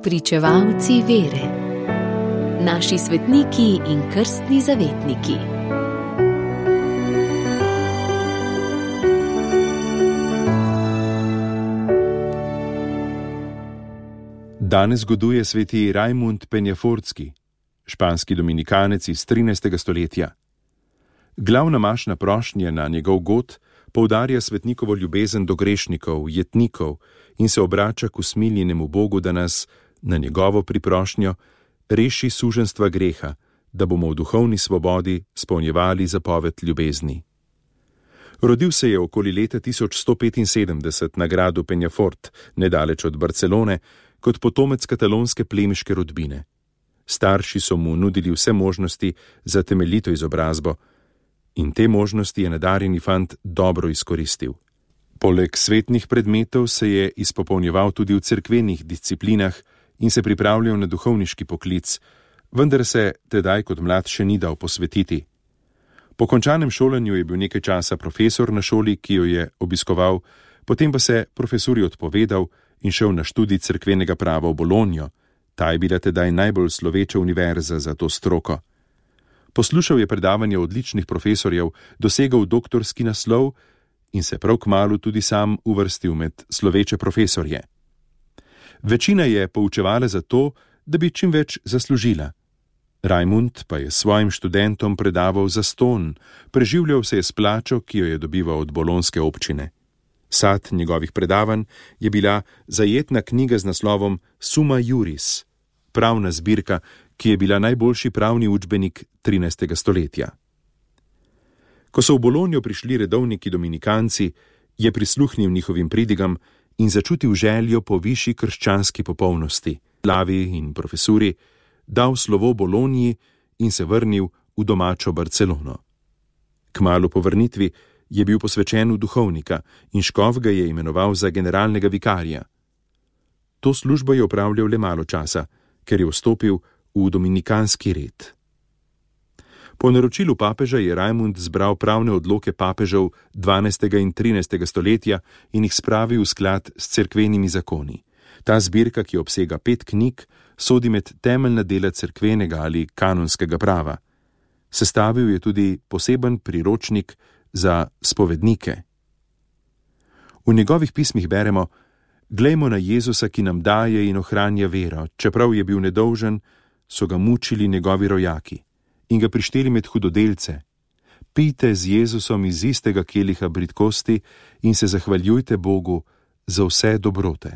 Pričevalci vere. Naši svetniki in krstni zavetniki. Danes goduje sveti Rajmund Penjafortski, španski dominikanec iz 13. stoletja. Glavna mašna prošnja na njegov god poudarja svetnikovo ljubezen do grešnikov, jetnikov in se obrača k usmiljenemu Bogu, da nas, na njegovo priprošnjo, reši suženstva greha, da bomo v duhovni svobodi spolnjevali zapoved ljubezni. Rodil se je okoli leta 1175 na gradu Penjafort, nedaleč od Barcelone, kot potomec katalonske plemiške rodbine. Starši so mu nudili vse možnosti za temeljito izobrazbo in te možnosti je nadarjeni fant dobro izkoristil. Poleg svetnih predmetov se je izpopolnjeval tudi v cerkvenih disciplinah in se pripravljal na duhovniški poklic, vendar se tedaj kot mlad še ni dal posvetiti. Po končanem šolanju je bil nekaj časa profesor na šoli, ki jo je obiskoval, potem pa se profesuri odpovedal in šel na študij cerkvenega prava v Bologno. Ta je bila tedaj najbolj sloveča univerza za to stroko. Poslušal je predavanja odličnih profesorjev, dosegal doktorski naslov in se prav kmalu tudi sam uvrstil med sloveče profesorje. Večina je poučevala zato, da bi čim več zaslužila. Rajmund pa je svojim študentom predaval zastonj, preživljal se je s plačo, ki jo je dobival od bolonske občine. Sad njegovih predavanj je bila zajetna knjiga z naslovom Summa Juris, pravna zbirka, ki je bila najboljši pravni učbenik 13. stoletja. Ko so v Bologno prišli redovniki dominikanci, je prisluhnil njihovim pridigam in začutil željo po višji krščanski popolnosti, slavi in profesuri, dal slovo Bologni in se vrnil v domačo Barcelono. Kmalu po vrnitvi je bil posvečen v duhovnika in škof ga je imenoval za generalnega vikarja. To službo je opravljal le malo časa, ker je vstopil v dominikanski red. Po naročilu papeža je Rajmund zbral pravne odloke papežev 12. in 13. stoletja in jih spravil v sklad s cerkvenimi zakoni. Ta zbirka, ki obsega 5 knjig, sodi med temeljna dela cerkvenega ali kanonskega prava. Sestavil je tudi poseben priročnik za spovednike. V njegovih pismih beremo: Glejmo na Jezusa, ki nam daje in ohranja vero, čeprav je bil nedolžen, so ga mučili njegovi rojaki in ga prišteli med hudodelce. Pijte z Jezusom iz istega keliha bridkosti in se zahvaljujte Bogu za vse dobrote.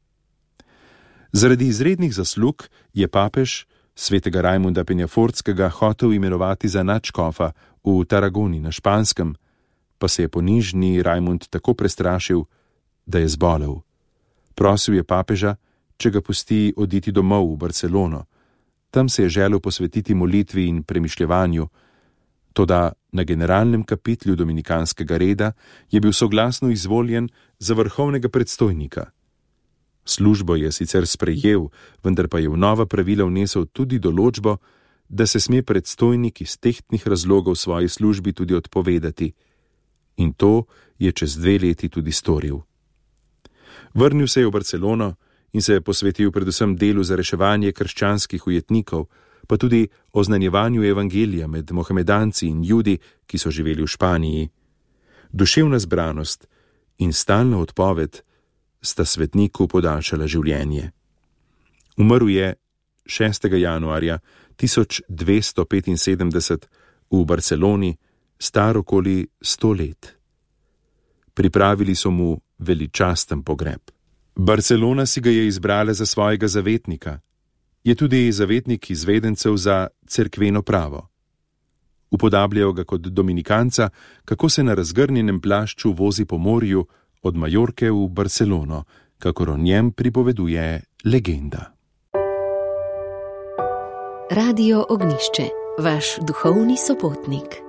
Zaradi izrednih zaslug je papež svetega Rajmunda Penjafortskega hotel imenovati za nadškofa v Tarragoni na Španskem, pa se je ponižni Rajmund tako prestrašil, da je zbolel. Prosil je papeža, če ga pusti oditi domov v Barcelono. Tam se je želel posvetiti molitvi in premišljevanju, toda na generalnem kapitlju dominikanskega reda je bil soglasno izvoljen za vrhovnega predstojnika. Službo je sicer sprejel, vendar pa je v nova pravila vnesel tudi določbo, da se sme predstojnik iz tehtnih razlogov svoji službi tudi odpovedati. In to je čez 2 leti tudi storil. Vrnil se je v Barcelono in se je posvetil predvsem delu za reševanje krščanskih ujetnikov, pa tudi oznanjevanju evangelija med mohamedanci in Judi, ki so živeli v Španiji. Duševna zbranost in stalna odpoved sta svetniku podaljšala življenje. Umrl je 6. januarja 1275 v Barceloni, star okoli 100 let. Pripravili so mu veličasten pogreb. Barcelona si ga je izbrala za svojega zavetnika. Je tudi zavetnik izvedencev za cerkveno pravo. Upodabljajo ga kot dominikanca, kako se na razgrnjenem plašču vozi po morju od Majorke v Barcelono, kakor o njem pripoveduje legenda. Radio Ognjišče, vaš duhovni sopotnik.